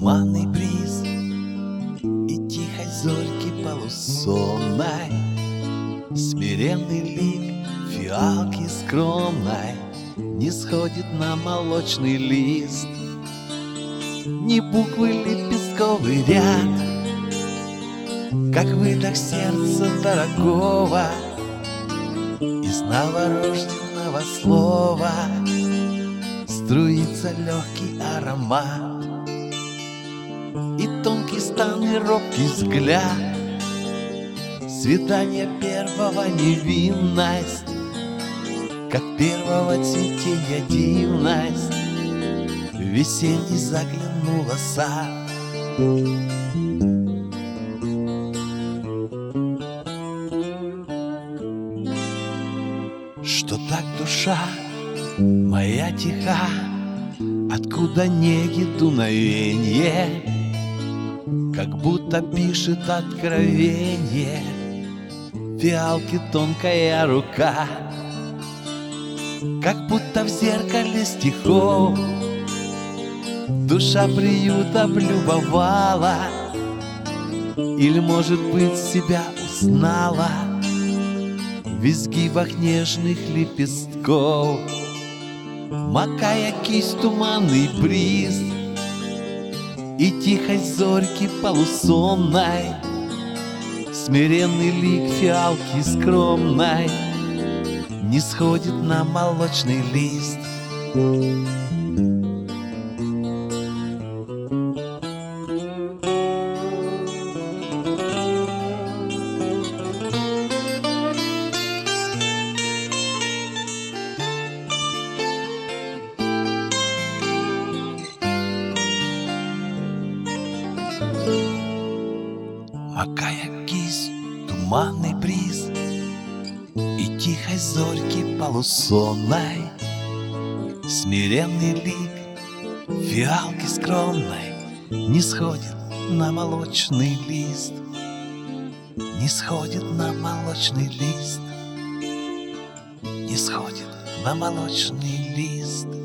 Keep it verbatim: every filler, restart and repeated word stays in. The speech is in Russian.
Туманный бриз и тихой зорьки полусонной, смиренный лик фиалки скромной не сходит на молочный лист. Ни буквы лепестковый ряд, как выдох сердца дорогого из новорожденного слова струится легкий аромат. И тонкий стан, и робкий взгляд, свидание первого невинность, как первого цветения дивность, весенний заглянула сад. Что так душа моя тиха, откуда неги дуновенье, как будто пишет откровенье фиалки тонкая рука, как будто в зеркале стихов душа приют облюбовала, или, может быть, себя узнала в изгибах нежных лепестков. Макая кисть туманный бриз и тихой зорьки полусонной, смиренный лик фиалки скромной не сходит на молочный лист. Макая кисть туманный бриз и тихой зорьки полусонной, смиренный лик фиалки скромной не сходит на молочный лист, не сходит на молочный лист, не сходит на молочный лист.